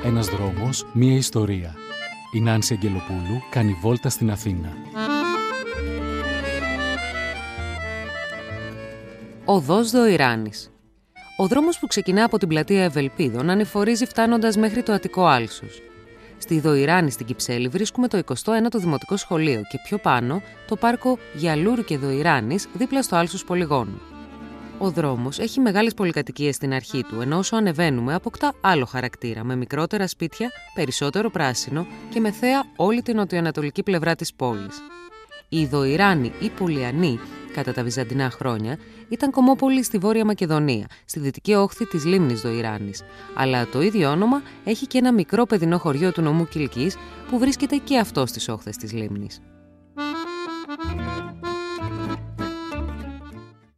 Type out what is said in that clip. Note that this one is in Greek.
Ένας δρόμος, μία ιστορία. Η Νάνση Αγγελοπούλου κάνει βόλτα στην Αθήνα. Οδός Δοϊράνης. Ο δρόμος που ξεκινά από την πλατεία Ευελπίδων ανηφορίζει φτάνοντας μέχρι το Αττικό Άλσος. Στη Δοϊράνη στην Κυψέλη βρίσκουμε το 21ο Δημοτικό Σχολείο και πιο πάνω το πάρκο Γιαλούρου και Δοϊράνης δίπλα στο Άλσος Πολυγώνου. Ο δρόμος έχει μεγάλες πολυκατοικίες στην αρχή του, ενώ όσο ανεβαίνουμε αποκτά άλλο χαρακτήρα, με μικρότερα σπίτια, περισσότερο πράσινο και με θέα όλη την νοτιοανατολική πλευρά της πόλης. Η Δοϊράνη ή Πολιανή, κατά τα βυζαντινά χρόνια, ήταν κομμόπολη στη Βόρεια Μακεδονία, στη δυτική όχθη της λίμνης Δοϊράνης. Αλλά το ίδιο όνομα έχει και ένα μικρό παιδινό χωριό του νομού Κιλκής, που βρίσκεται και αυτό στις όχθες της λίμνης.